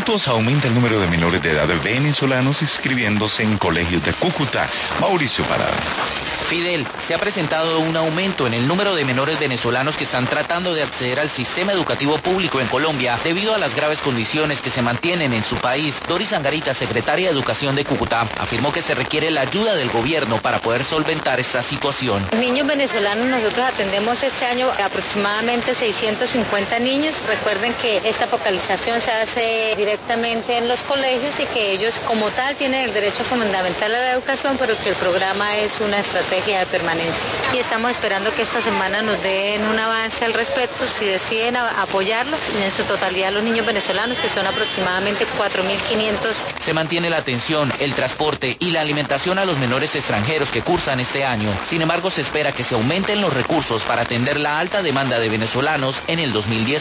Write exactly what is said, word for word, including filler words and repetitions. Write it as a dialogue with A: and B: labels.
A: minutos aumenta el número de menores de edad venezolanos inscribiéndose en colegios de Cúcuta. Mauricio Parada.
B: Fidel, se ha presentado un aumento en el número de menores venezolanos que están tratando de acceder al sistema educativo público en Colombia debido a las graves condiciones que se mantienen en su país. Doris Angarita, secretaria de Educación de Cúcuta, afirmó que se requiere la ayuda del gobierno para poder solventar esta situación.
C: Niños venezolanos, nosotros atendemos este año aproximadamente seiscientos cincuenta niños. Recuerden que esta focalización se hace directamente en los colegios y que ellos como tal tienen el derecho fundamental a la educación, pero que el programa es una estrategia de permanencia. Y estamos esperando que esta semana nos den un avance al respecto, si deciden a, apoyarlo, en su totalidad los niños venezolanos, que son aproximadamente cuatro mil quinientos.
B: Se mantiene la atención, el transporte y la alimentación a los menores extranjeros que cursan este año. Sin embargo, se espera que se aumenten los recursos para atender la alta demanda de venezolanos en el dos mil diez.